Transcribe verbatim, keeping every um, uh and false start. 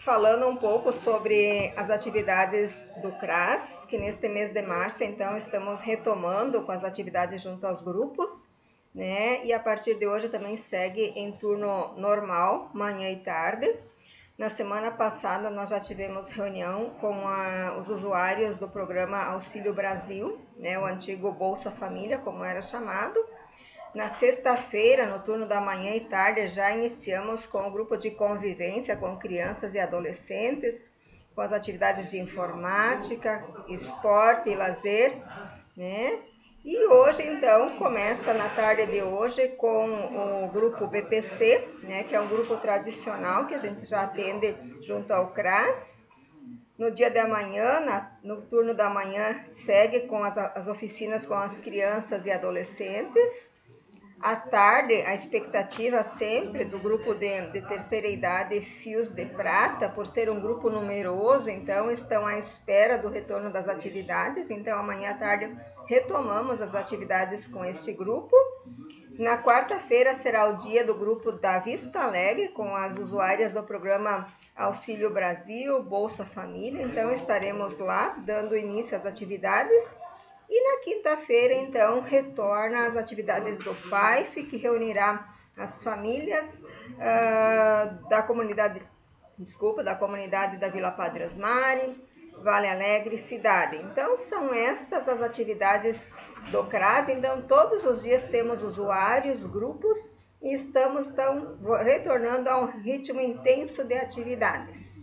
falando um pouco sobre as atividades do C R A S, que neste mês de março, então, estamos retomando com as atividades junto aos grupos, né? E a partir de hoje também segue em turno normal, manhã e tarde. Na semana passada nós já tivemos reunião com a, os usuários do programa Auxílio Brasil, né? O antigo Bolsa Família, como era chamado. Na sexta-feira, no turno da manhã e tarde, já iniciamos com o grupo de convivência com crianças e adolescentes, com as atividades de informática, esporte e lazer, né? E hoje, então, começa na tarde de hoje com o grupo B P C, né, que é um grupo tradicional que a gente já atende junto ao C R A S. No dia de amanhã, na, no turno da manhã, segue com as, as oficinas com as crianças e adolescentes. À tarde, a expectativa sempre do grupo de, de terceira idade Fios de Prata, por ser um grupo numeroso, então estão à espera do retorno das atividades. Então, amanhã à tarde retomamos as atividades com este grupo. Na quarta-feira será o dia do grupo da Vista Alegre, com as usuárias do programa Auxílio Brasil, Bolsa Família. Então, estaremos lá dando início às atividades. E na quinta-feira, então, retorna as atividades do P A I F, que reunirá as famílias uh, da comunidade, desculpa, da comunidade da Vila Padre Osmari, Vale Alegre, Cidade. Então, são estas as atividades do C R A S. Então, todos os dias temos usuários, grupos, e estamos, então, retornando a um ritmo intenso de atividades.